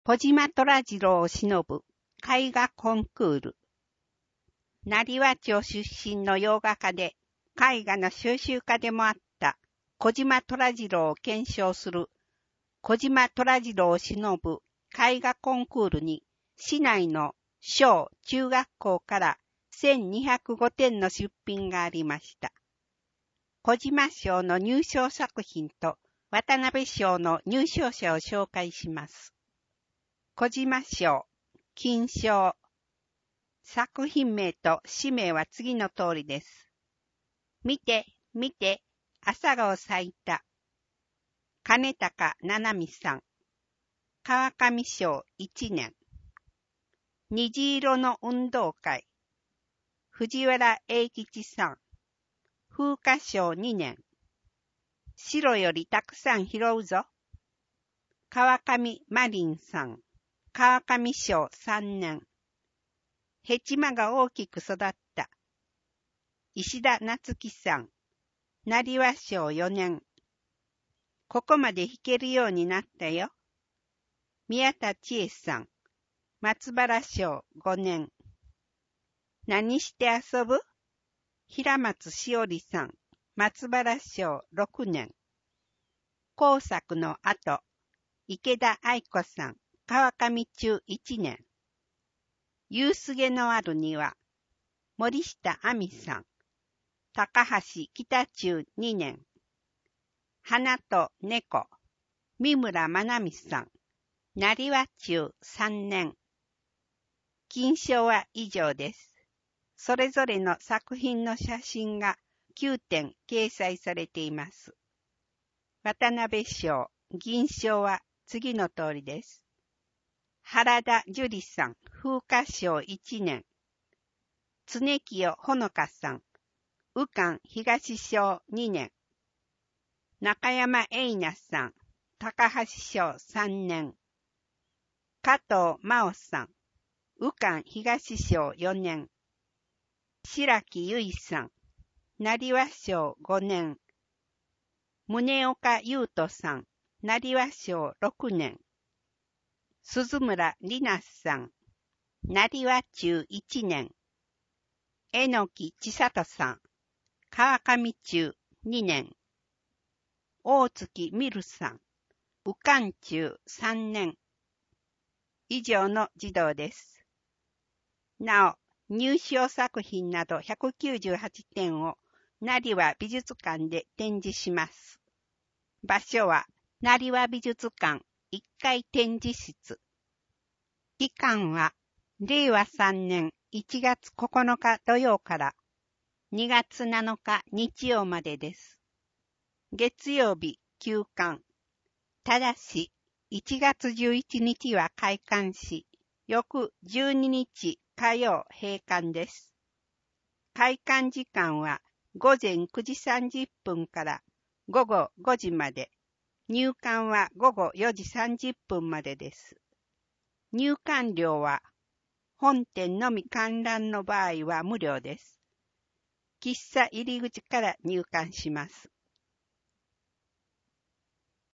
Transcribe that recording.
小島虎次郎を偲ぶ絵画コンクール。成羽町出身の洋画家で絵画の収集家でもあった小島虎次郎を検証する小島虎次郎を偲ぶ絵画コンクールに市内の小中学校から1205点の出品がありました。小島賞の入賞作品と渡辺賞の入賞者を紹介します。小島賞、金賞。作品名と氏名は次の通りです。見て、見て、朝顔咲いた。金高七海さん。川上賞1年。虹色の運動会。藤原英吉さん。風花賞2年。白よりたくさん拾うぞ。川上マリンさん。川上賞3年。ヘチマが大きく育った。石田夏樹さん。成羽賞4年。ここまで弾けるようになったよ。宮田千恵さん。松原賞5年。何して遊ぶ？平松しおりさん。松原賞6年。工作の後。池田愛子さん。川上中1年。夕すげのある庭。森下亜美さん。高橋北中2年。花と猫。三村まなみさん。成羽中3年。金賞は以上です。それぞれの作品の写真が9点掲載されています。渡辺賞、銀賞は次の通りです。原田樹里さん、風花賞1年。常清ほのかさん、宇館東賞2年。中山栄奈さん、高橋賞3年。加藤真央さん、宇館東賞4年。白木由衣さん、成羽賞5年。宗岡優斗さん、成羽賞6年。鈴村里奈さん、成羽中1年。榎木千里さん、川上中2年。大月美瑠さん、宇館中3年。以上の児童です。なお、入賞作品など198点を成羽美術館で展示します。場所は成羽美術館1階展示室。期間は令和3年1月9日土曜から2月7日日曜までです。月曜日休館。ただし1月11日は開館し、翌12日火曜閉館です。開館時間は午前9時30分から午後5時まで。入館は午後4時30分までです。入館料は本店のみ観覧の場合は無料です。喫茶入り口から入館します。